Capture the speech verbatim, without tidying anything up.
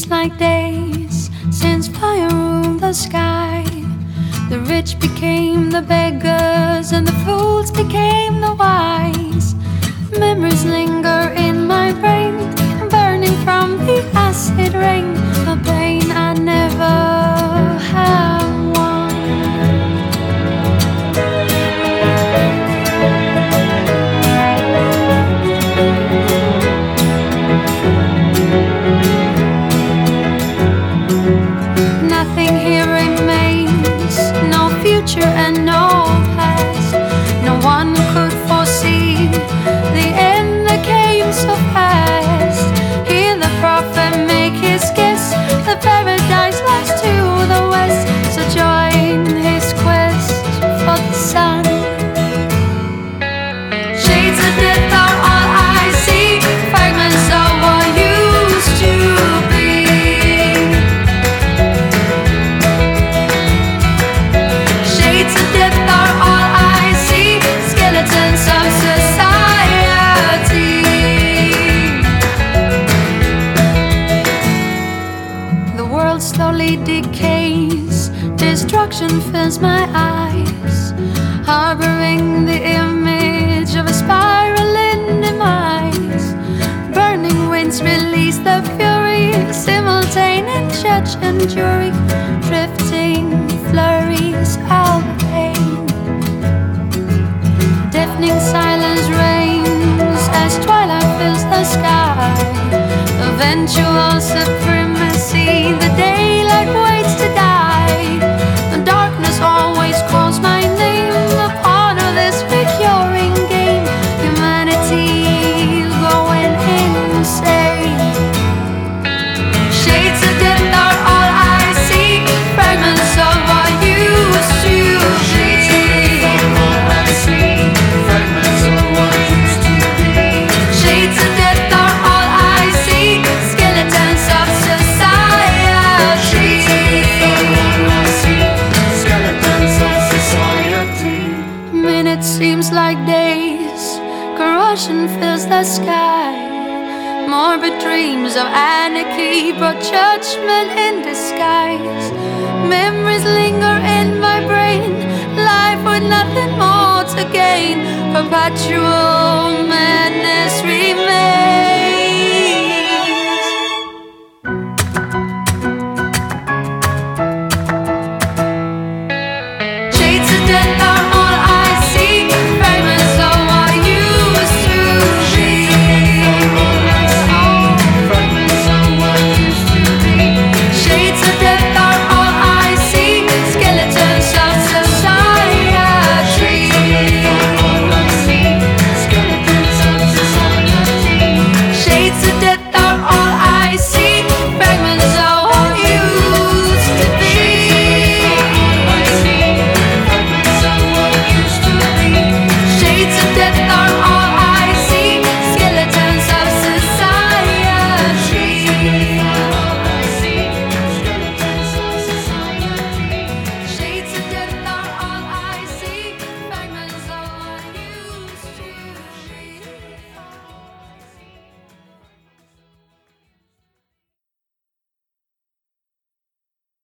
seems like days since fire ruled the sky. The rich became the beggars and the fools became the wise. Memories linger in my brain, burning from the acid rain, a pain I never have won. Nothing here remains, no future and no past. No one could foresee the end that came so fast. Hear the prophet make his guess, the paradise lies to the west. So join his quest for the sun. Shades of death are all I see, fragments of what used to be. Shades of death are all I see, skeletons of society. The world slowly decays, destruction fills my eyes, harboring the image of a spiraling demise. Burning winds release the fury, simultaneous judge and jury, drifting flurries of pain. Deafening silence reigns as twilight fills the sky. Eventual supremacy, the daylight waits to die. The darkness always calls my name, a part of this recurring game. Humanity's going insane. Shades of death are all I see, fragments of what used to be. Shades of death are all I see, skeletons of society. Minutes seems like days, corrosion fills the sky. Morbid dreams of anarchy brought judgment in disguise. Memories linger in my brain, life with nothing more to gain. Perpetual madness remains.